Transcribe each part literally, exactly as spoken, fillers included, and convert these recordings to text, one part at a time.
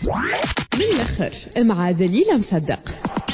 من الآخر مع دليل مصدق.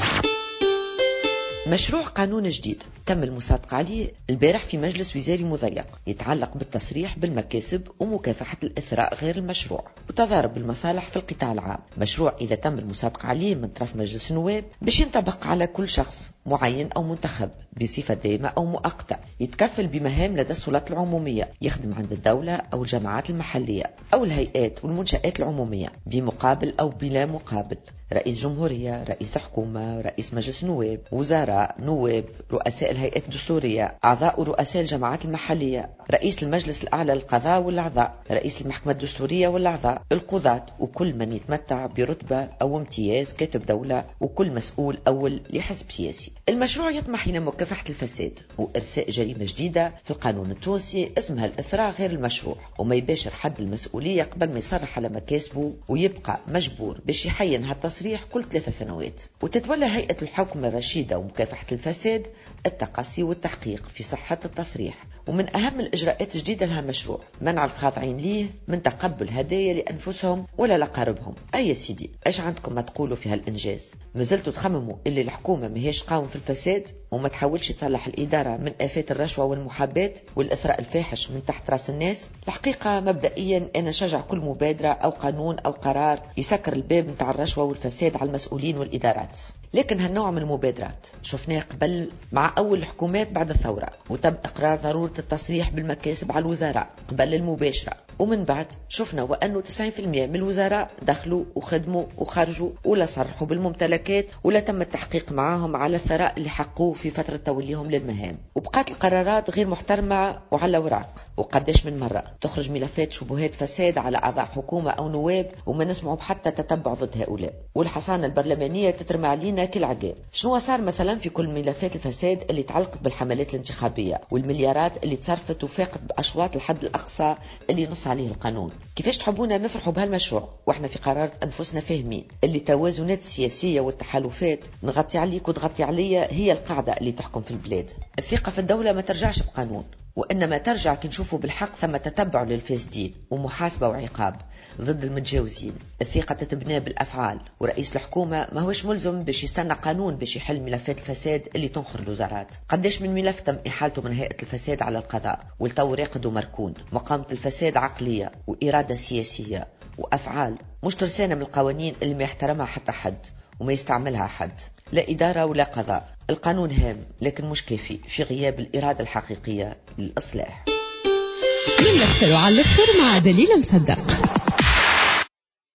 مشروع قانون جديد تم المصادقة عليه البارح في مجلس وزاري مضيق يتعلق بالتصريح بالمكاسب ومكافحة الإثراء غير المشروع وتضارب المصالح في القطاع العام. مشروع إذا تم المصادقة عليه من طرف مجلس النواب باش ينطبق على كل شخص معين أو منتخب بصفة دائمة أو مؤقتة يتكفل بمهام لدى السلطات العمومية، يخدم عند الدولة أو الجماعات المحلية أو الهيئات والمنشآت العمومية بمقابل أو بلا مقابل. رئيس جمهورية، رئيس حكومة، رئيس مجلس نواب، وزراء، نواب، رؤساء الهيئات الدستورية، أعضاء ورؤساء الجماعات المحلية، رئيس المجلس الأعلى للقضاء والأعضاء، رئيس المحكمة الدستورية والأعضاء، القضاة، وكل من يتمتع برتبة أو امتياز كاتب دولة، وكل مسؤول أول لحزب سياسي. المشروع يطمح إلى مكافحة الفساد وإرساء جريمة جديدة في القانون التونسي اسمها الإثراء غير المشروع، وما يباشر حد المسؤولية قبل ما يصرح على مكاسبه ويبقى مجبور باش يحين هالتصريح كل ثلاثة سنوات. وتتولى هيئة الحكم الرشيدة ومكافحة الفساد التقصي والتحقيق في صحة التصريح. ومن أهم الإجراءات الجديدة لها مشروع منع الخاضعين ليه من تقبل هدايا لأنفسهم ولا لقاربهم. أي سيدي، إيش عندكم ما تقولوا في هالإنجاز؟ مازلتوا تخمموا اللي الحكومة ماهيش قاوم في الفساد وما تحاولش تصلح الإدارة من آفات الرشوة والمحاباة والإثراء الفاحش من تحت رأس الناس؟ الحقيقة مبدئيا أنا نشجع كل مبادرة أو قانون أو قرار يسكر الباب متاع الرشوة والفساد على المسؤولين والإدارات، لكن هالنوع من المبادرات شفناه قبل مع أول الحكومات بعد الثورة، وتم إقرار ضرورة التصريح بالمكاسب على الوزراء قبل المباشرة، ومن بعد شفنا وأنه تسعين بالمئة من الوزراء دخلوا وخدموا وخرجوا ولا صرحوا بالممتلكات ولا تم التحقيق معهم على الثراء اللي حقوه في فترة توليهم للمهام. وبقات القرارات غير محترمة وعلى وراق، وقداش من مرة تخرج ملفات شبهات فساد على أعضاء حكومة أو نواب وما نسمعوا بحتى تتبع ضد هؤلاء، والحصانة البرلمانية تترمى علينا كل عقاب. شنو صار مثلا في كل ملفات الفساد اللي تعلقت بالحملات الانتخابية والمليارات اللي تصرفت وفاقت بأشواط الحد الأقصى اللي نص عليه القانون؟ كيفاش تحبونا نفرحوا بهالمشروع واحنا في قرارات أنفسنا فاهمين اللي التوازنات السياسية والتحالفات نغطي عليك وتغطي عليا هي القاعدة اللي تحكم في البلاد؟ الثقة في الدولة ما ترجعش بقانون، وإنما ترجع كي نشوفوا بالحق ثم تتبع للفاسدين ومحاسبة وعقاب ضد المتجاوزين. الثقة تتبنى بالأفعال، ورئيس الحكومة ما هوش ملزم باش يستنى قانون باش يحل ملفات الفساد اللي تنخر الوزارات. قداش من ملف تم إحالته من هيئة الفساد على القضاء والتو راقد ومركون. مقامة الفساد عقلية وإرادة سياسية وأفعال مش ترسانة من القوانين اللي ما يحترمها حتى حد وما يستعملها حد، لا إدارة ولا قضاء. القانون هام لكن مش كافي في غياب الإرادة الحقيقية للإصلاح. من الآخر وعلى الآخر مع دليل مصدق.